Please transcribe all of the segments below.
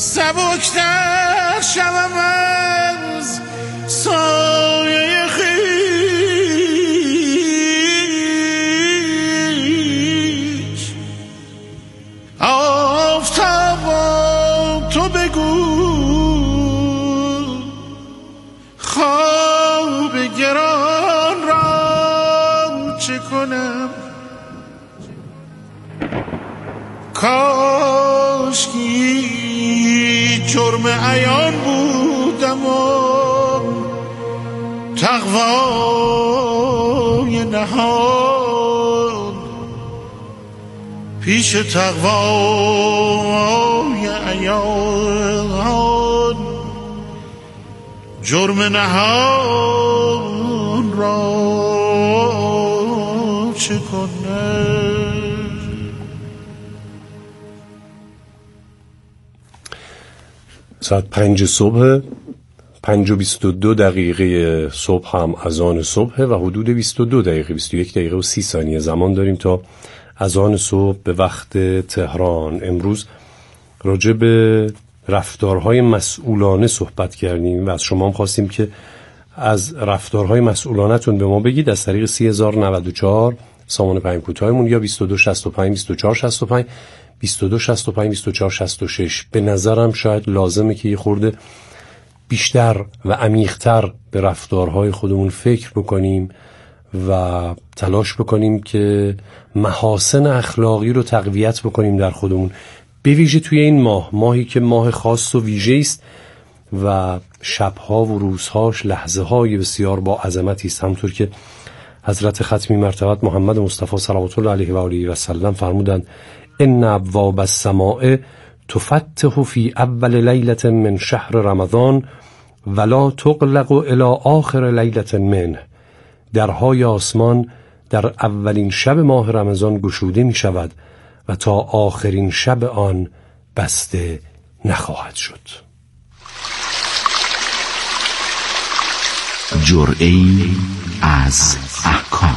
سبکتر شوم از سایه خویش. آفتابا تو بگو خواب گران را چه کنم؟ کاشکی جرم عیان بودم و تقوای نهان پیش تقوای عیان جرم نهان را چه کنم؟ ساعت 5 صبح، 5:22 دقیقه صبح هم اذان صبح و حدود 22 دقیقه 21 دقیقه و 30 ثانیه زمان داریم تا اذان صبح به وقت تهران. امروز راجع به رفتارهای مسئولانه صحبت کردیم و از شما هم خواستیم که از رفتارهای مسئولانتون به ما بگید از طریق 3094 سامان پیام کوتاهمون یا 2265 2465 2265 2466. به نظرم شاید لازمه که یه خورده بیشتر و عمیق‌تر به رفتارهای خودمون فکر بکنیم و تلاش بکنیم که محاسن اخلاقی رو تقویت بکنیم در خودمون، به ویژه توی این ماهی که ماه خاص و ویژه است و شبها و روزهاش لحظه‌های بسیار با عظمتی است. همونطور که حضرت ختمی مرتبت محمد مصطفی صلوات الله علیه و آله و سلم فرمودند ان ابواب السماء تفتح فی اول لیلة من شهر رمضان ولا تغلق الی آخر لیلة منه. درهای آسمان در اولین شب ماه رمضان گشوده می شود و تا آخرین شب آن بسته نخواهد شد. جرعه‌ای از احکام.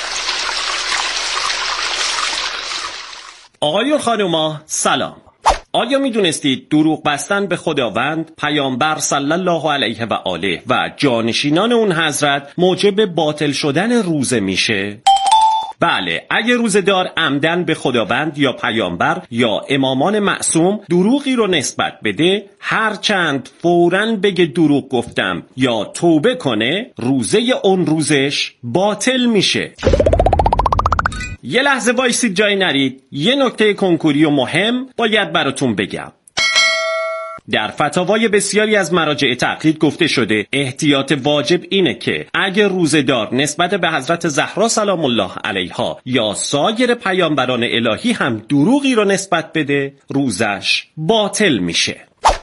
آقایون خانوما سلام. آیا می دونستید دروغ بستن به خداوند، پیامبر صلی الله علیه و آله و جانشینان اون حضرت موجب باطل شدن روزه میشه؟ بله، اگه روزه‌دار عمدن به خداوند یا پیامبر یا امامان معصوم دروغی رو نسبت بده، هرچند فوراً بگه دروغ گفتم یا توبه کنه، روزه اون روزش باطل میشه. یه لحظه وایسید جای نرید، یه نکته کنکوری و مهم باید براتون بگم. در فتاوای بسیاری از مراجع تقلید گفته شده احتیاط واجب اینه که اگه روزه‌دار نسبت به حضرت زهرا سلام الله علیها یا سایر پیامبران الهی هم دروغی رو نسبت بده، روزش باطل میشه.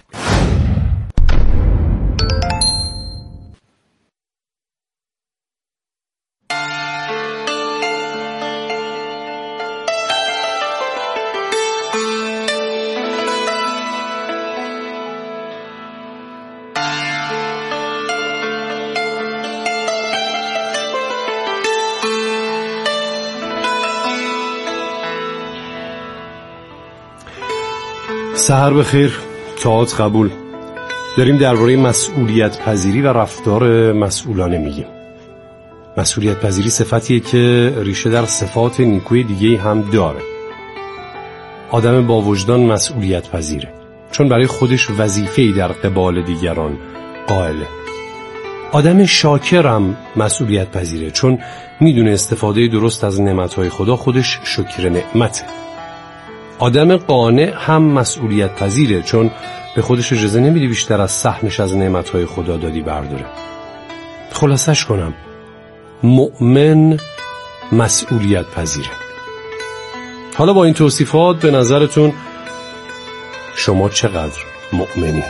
سحر بخیر، طاعت قبول. داریم درباره مسئولیت پذیری و رفتار مسئولانه میگیم. مسئولیت پذیری صفتیه که ریشه در صفات نیکوی دیگه هم داره. آدم با وجدان مسئولیت پذیره چون برای خودش وظیفه‌ای در قبال دیگران قائله. آدم شاکرم مسئولیت پذیره چون میدونه استفاده درست از نعمتهای خدا خودش شکر نعمته. آدم قانع هم مسئولیت پذیره چون به خودش اجازه نمیده بیشتر از سهمش از نعمتهای خدا دادی برداره. خلاصش کنم، مؤمن مسئولیت پذیره. حالا با این توصیفات به نظرتون شما چقدر مؤمنی؟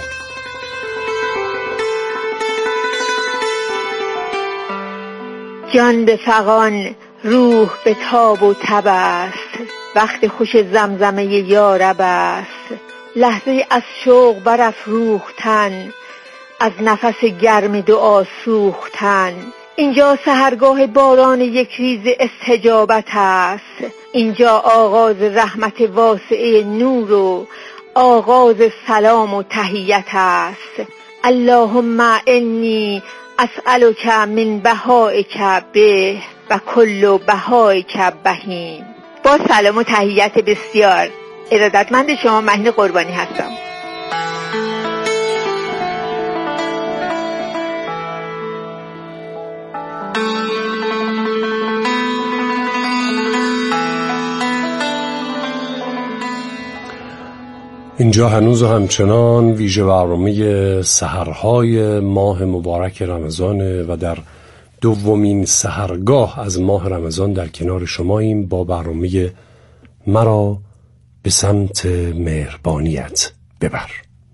جان به فغان روح به تاب و تب است، وقت خوش زمزمه یارب است. لحظه از شوق برافروختن، از نفس گرم دعا سوختن. اینجا سحرگاه باران یک ریز استجابت است، اینجا آغاز رحمت واسعه نور و آغاز سلام و تحیت است. اللهم انی اسألک من بهائک به و کل بهائک بهیم. با سلام و تحیت بسیار ارادتمند شما مهین قربانی هستم. اینجا هنوز و همچنان ویژه برنامه سحرهای ماه مبارک رمضانه و در دومین سحرگاه از ماه رمضان در کنار شماییم با برنامه مرا به سمت مهربانیت ببر.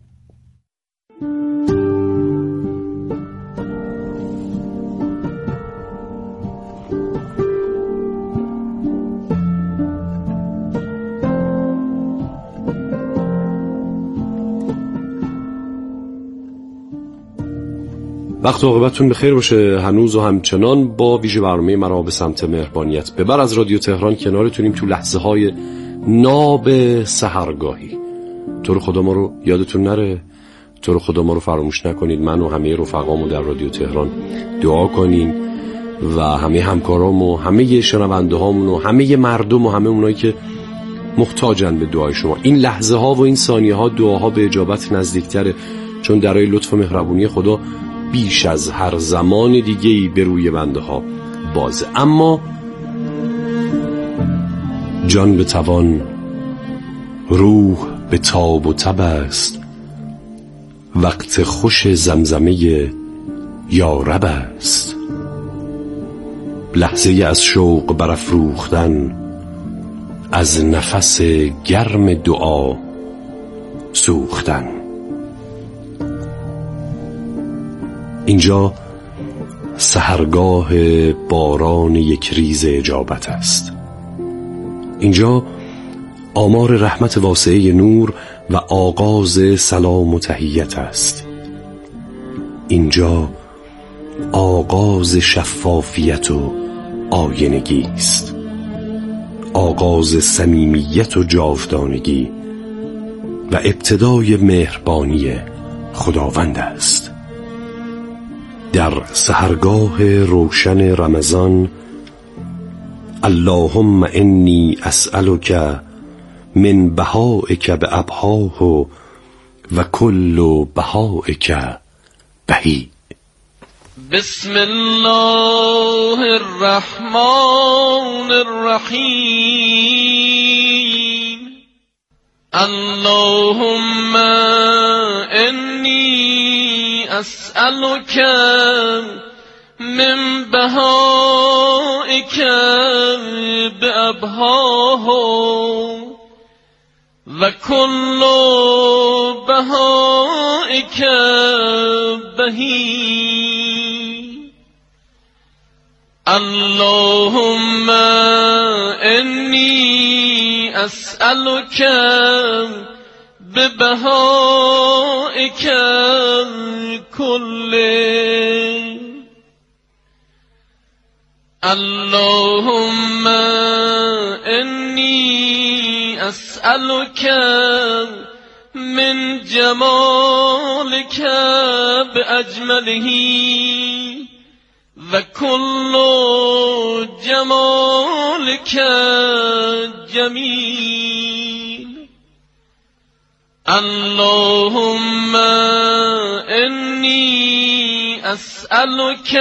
وقت و عاقبتتون بخیر باشه. هنوز و همچنان با ویژه برنامه مرا به سمت مهربانیت ببر از رادیو تهران کنارتونیم تو لحظه های ناب سحرگاهی. تو رو خدا ما رو یادتون نره، تو رو خدا ما رو فراموش نکنید. من و همه رفقامو در رادیو تهران دعا کنین و همه همکارامو، همه شنونده هامون و همه مردم و همه اونایی که محتاجن به دعای شما. این لحظه ها و این ثانیه ها دعاها به اجابت نزدیکتره، چون درای لطف و مهربونی خدا بیش از هر زمان دیگه‌ای به روی بنده ها بازه. اما جان به توان، روح به تاب و تب است، وقت خوش زمزمه یا رب است. لحظه از شوق برافروختن، از نفس گرم دعا سوختن. اینجا سحرگاه باران یک ریز اجابت است. اینجا آمار رحمت واسعه نور و آغاز سلام و تحیت است. اینجا آغاز شفافیت و آینگی است، آغاز صمیمیت و جاودانگی و ابتدای مهربانی خداوند است. در سحرگاه روشن رمضان، اللهم انی اسألک من بهائک به ابهاه و کل بهائک بهی. بسم الله الرحمن الرحیم. اللهم انی اسألک من بهائک بأبهاه و کل بهائک بهی. اللهم انی اسألک ببهائک کله. اللهم انی اسألک من جمالک باجمله و کل جمالک جمیل. اللهم انی اسألک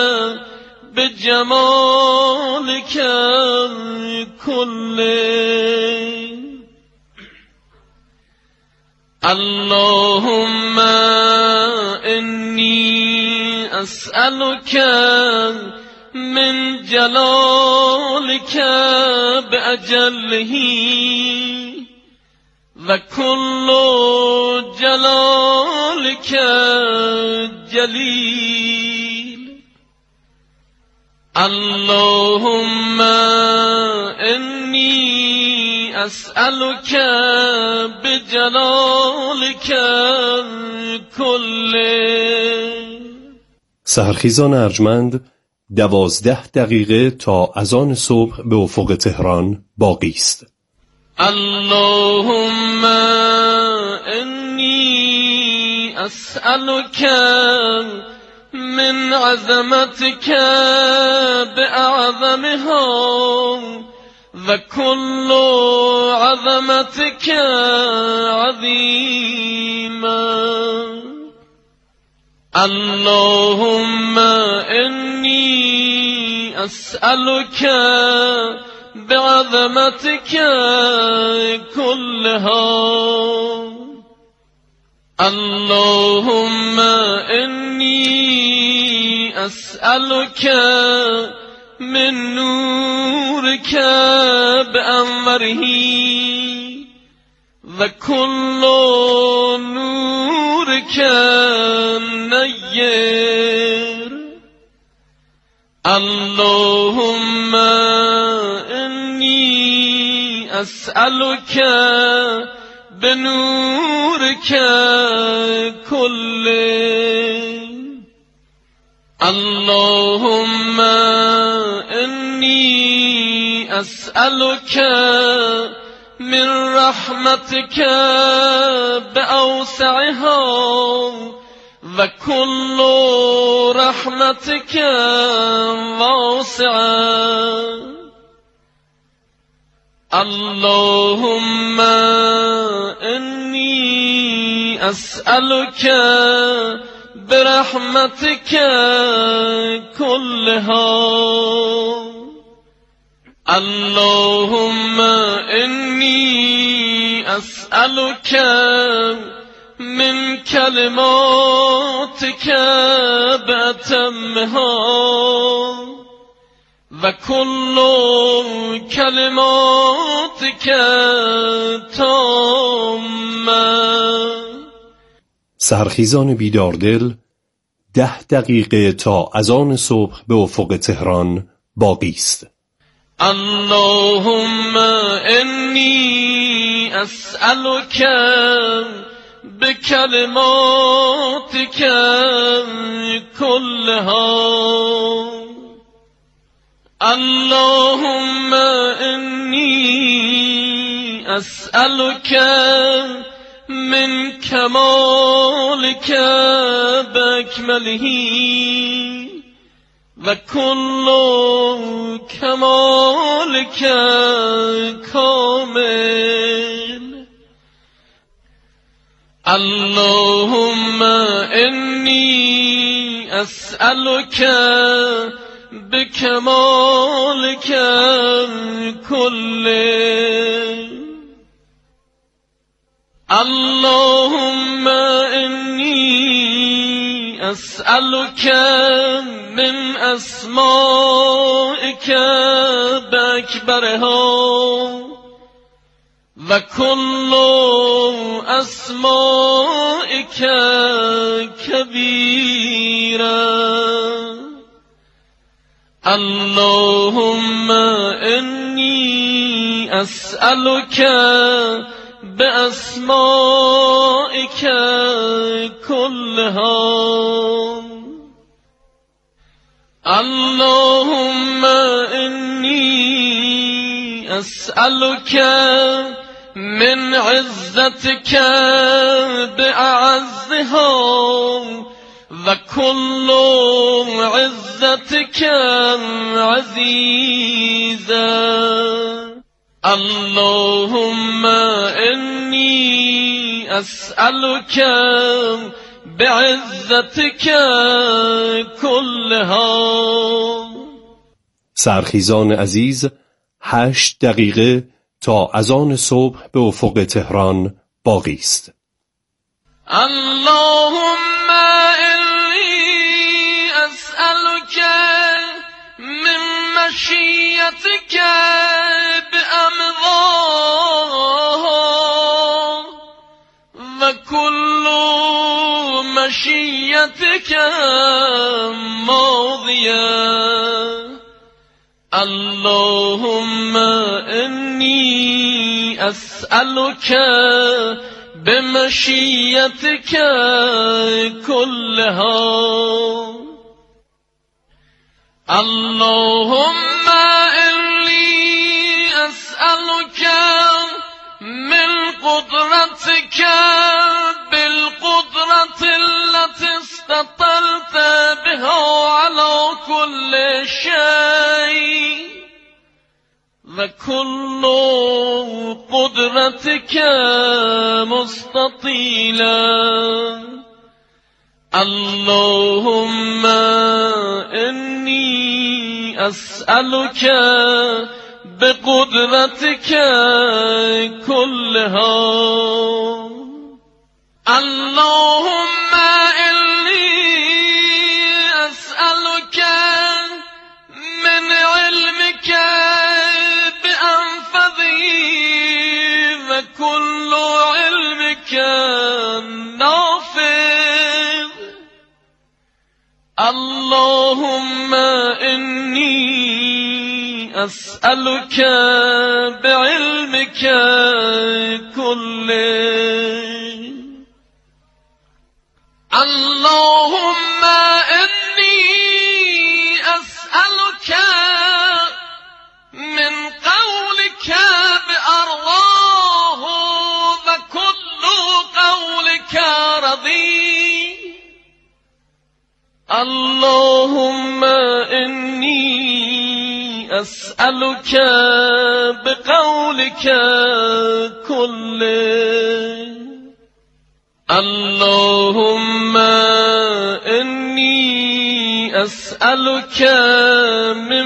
بجمالک کله. اللهم انی اسألک من جلالک باجله و کل جلالک جلیل. اللهم انی اسألک بجلالک کله. سحرخیزان ارجمند، 12 دقیقه تا اذان صبح به افق تهران باقی است. اللهم إني أسألك من عظمتك بأعظمها وكل عظمتك عظيما. اللهم إني أسألك بعظمتك كلها. اللهم إني أسألك من نورك بأنوره وكل نورك نير. اللهم إني أسألك بنورك كله. اللهم إني أسألك من رحمتك بأوسعها وكل رحمتك واسعة. اللهم إني أسألك برحمتك كلها. اللهم إني أسألك من كلماتك بأتمها وكل كلماتك تامة. سحرخیزان بیداردل 10 دقیقه تا اذان صبح به افق تهران باقی است. اللهم إني أسألك بكلماتك كلها. اللهم إني أسألك من كمالك بأكمله وكل كمالك كامل. اللهم إني أسألك بكمالك كله. اللهم إني أسألك من أسمائك بأكبرها وكل أسمائك كبيرا. اللهم إني أسألك بأسمائك كلها. اللهم إني أسألك من عزتك بأعزها وكل عزتك عزيزا. اللهم إني أسألك بعزتك كلها. سحرخیزان عزیز 8 دقیقه تا اذان صبح به افق تهران باقی است. اللهم إني أسألك من مشيتك بأمضاها وكل مشيتك ماضية. اللهم إني أسألك بمشيتك كلها. اللهم إني أسألك قدرتك بالقدرة التي استطلت بها على كل شيء وكل قدرتك مستطيلا اللهم إني أسألك بقدرتك كلها اللهم إني أسألك من علمك بأنفذه وكل علمك نافذ اللهم إني أسألك بعلمك كله اللهم إني أسألك من قولك بأرضاه وكل قولك رضي اللهم إني أسألك بقولك كله اللهم إني أسألك من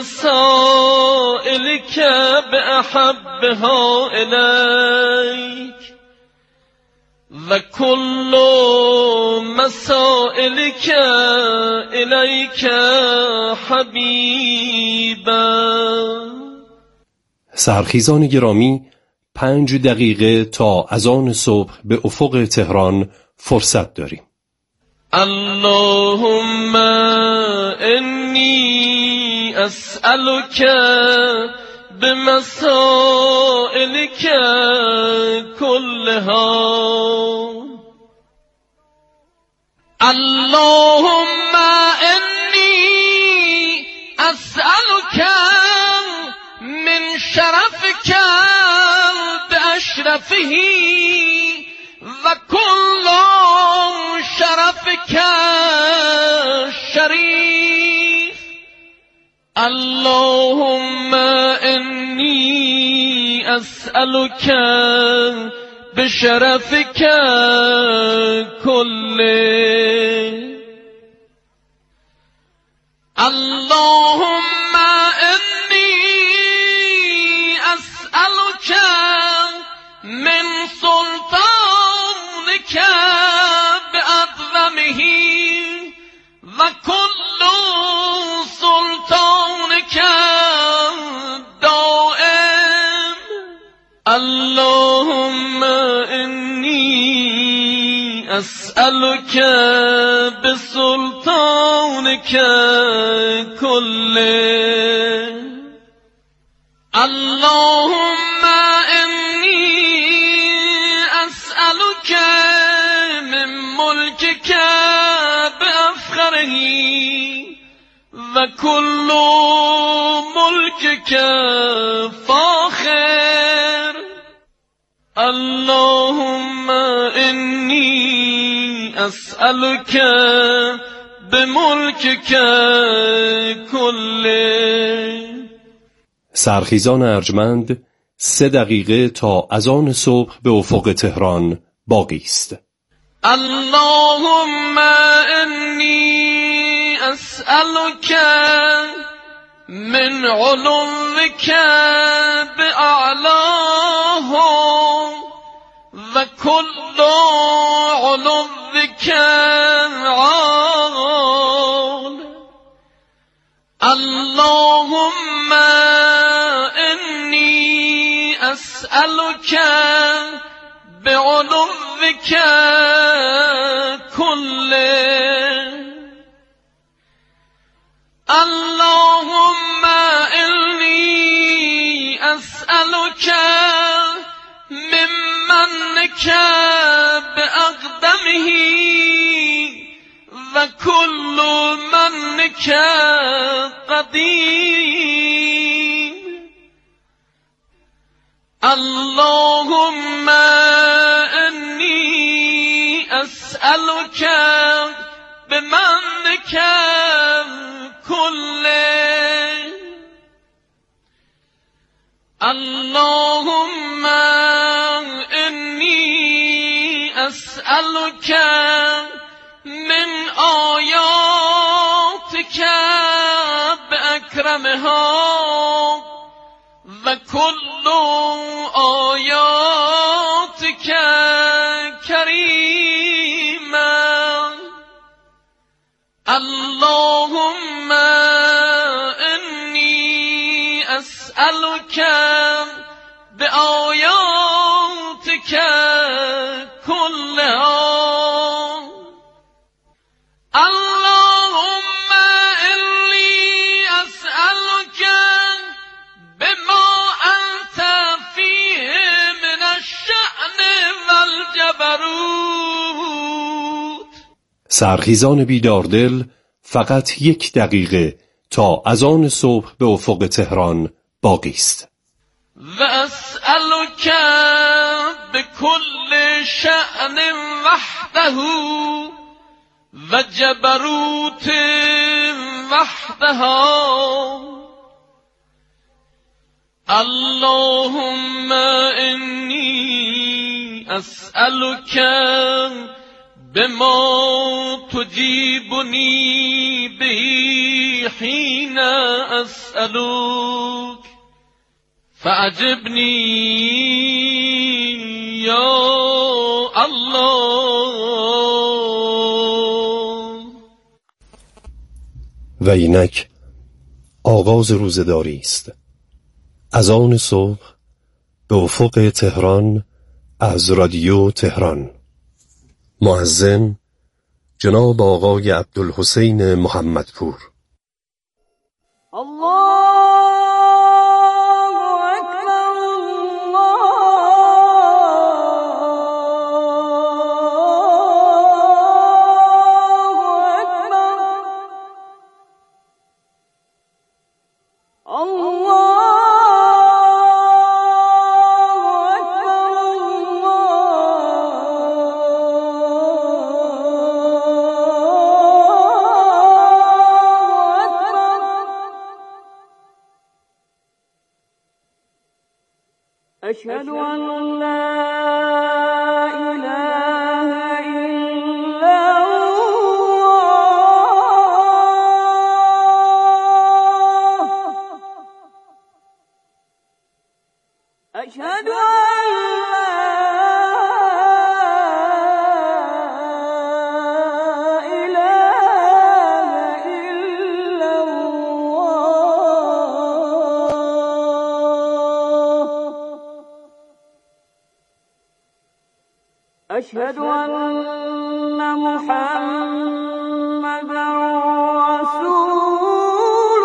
مسائلك بأحبها إليك وكل مسائلك إليك حبيبا. سرخیزان گرامی، 5 دقیقه تا اذان صبح به افق تهران فرصت داریم. اللهم إني أسألك بمسائلك كلها اللهم إني أسألك من شرفك بأشرفه وكل شرفك شريف اللهم إني أسألك بشرفك كله اللهم إني أسألك من سلطانك بأعظمه وكل سلطانك دائم اللهم إني أسألك بسلطانك كله اللهم إني أسألك من ملكك بأفخره وكل ملكك فاخر اللهم إني أسألك بملكك كله. سرخیزان ارجمند، 3 دقیقه تا اذان صبح به افق تهران باقی است. اللهم إني أسألك من علوك بأعلاه وكل علوك عال اللهم إني أسألك بعلوك كله اللهم إني أسألك من منك بأقدمه وكل منك قديم اللهم انی اسألک بمنک کله اللهم انی اسألک من آیاتک باکرمها و کل آیاتک کریما اللهم انی اسألک بآیاتک کلها اللهم انی اسألک بما انت فیه من الشأن والجبروت. سرخیزان بیداردل، فقط 1 دقیقه تا اذان صبح به افق تهران باقی است. و اسألک بكل شأن وحده و جبروت وحدها اللهم انی اسألک بما تجیبنی به حین اسألک فعجبنی یا الله. و اینک آغاز روزداری است. اذان صبح به افق تهران از رادیو تهران. مؤذن جناب آقای عبدالحسین محمدپور. أشهد أن لا إله إلا الله أشهد أن أشهد أن محمدا رسول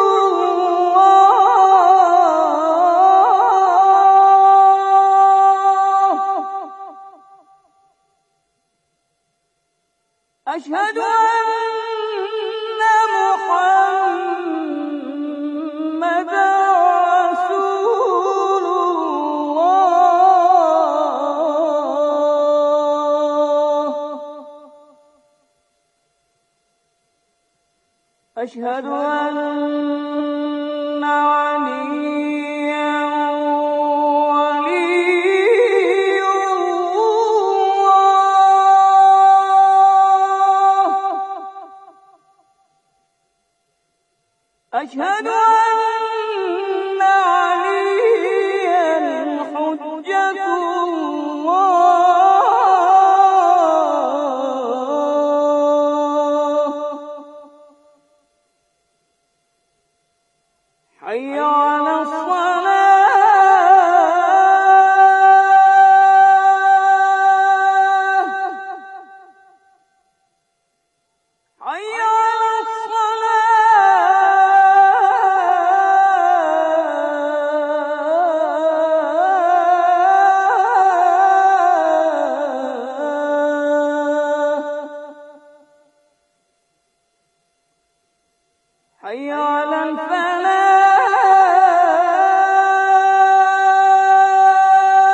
الله أشهد أن محمدا أشهد أن عليا ولي الله أشهد أن عليا حجة حي على الصلاة حي على الصلاة حي على الفلاح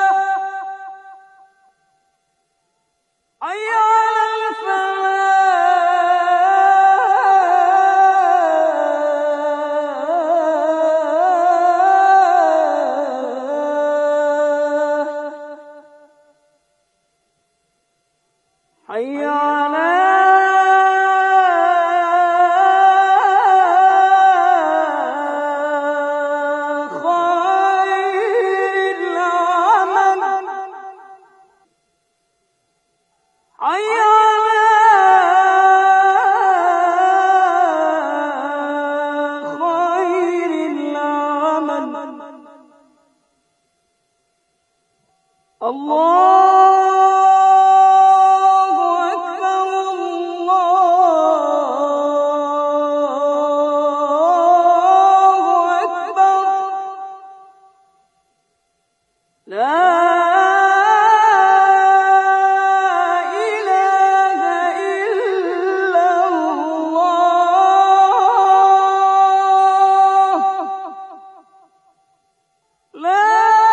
حي على خير العمل حي على خير العمل الله أكبر الله أكبر لا إله إلا الله لا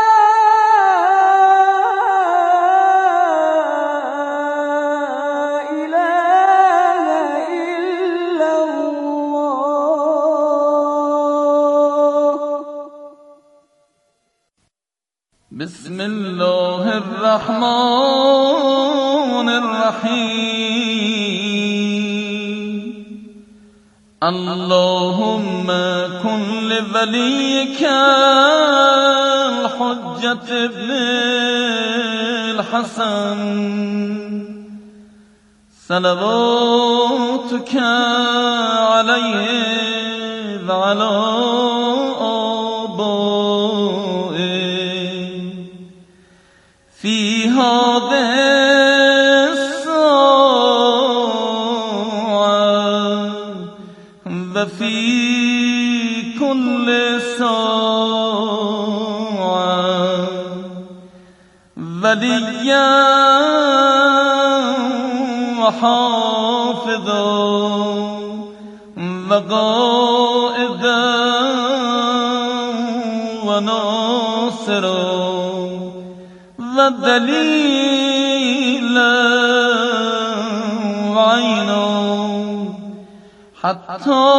بسم الله الرحمن الرحيم اللهم كن لوليك الحجة ابن الحسن صلواتك عليه وعلى في هذه الساعة وفي كل ساعة وليا وحافظا وقائدا وناصرا ودليلا وعينا حتى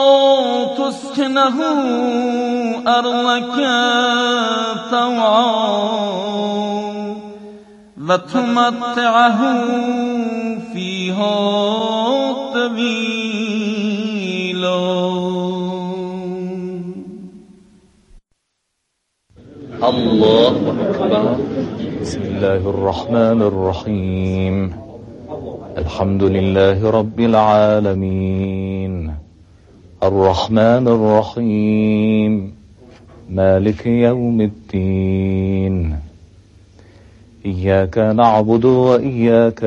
تسكنه أرضك طوعا وتمتعه فيها طويلا. الله أكبر. بسم الله الرحمن الرحيم. الحمد لله رب العالمين الرحمن الرحيم مالك يوم الدين إياك نعبد وإياك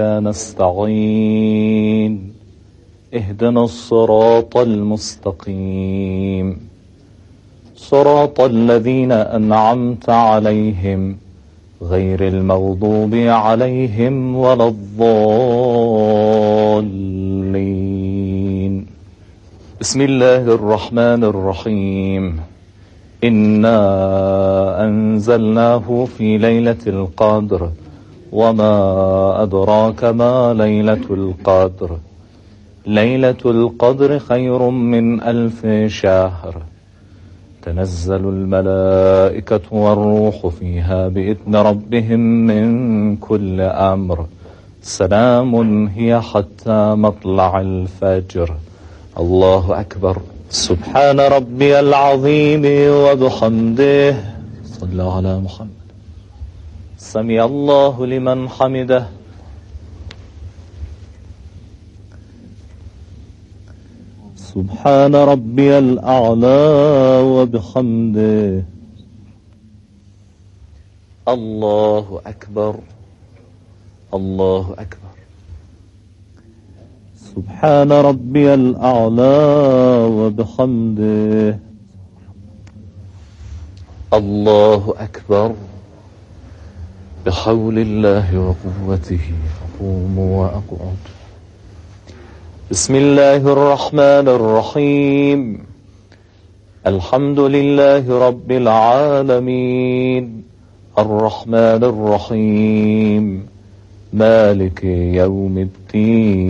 نستعين اهدنا الصراط المستقيم صراط الذين أنعمت عليهم غير المغضوب عليهم ولا الضالين. بسم الله الرحمن الرحيم. إنا أنزلناه في ليلة القدر وما أدراك ما ليلة القدر. ليلة القدر خير من 1000 شهر. تنزل الملائكة والروح فيها بإذن ربهم من كل أمر. سلام هي حتى مطلع الفجر. الله أكبر. سبحان ربي العظيم وبحمده. صلى على محمد. سمع الله لمن حمده. سبحان ربي الأعلى وبحمده. الله أكبر. الله أكبر. سبحان ربي الأعلى وبحمده. الله أكبر. بحول الله وقوته أقوم وأقعد. بسم الله الرحمن الرحيم. الحمد لله رب العالمين الرحمن الرحيم مالك يوم الدين.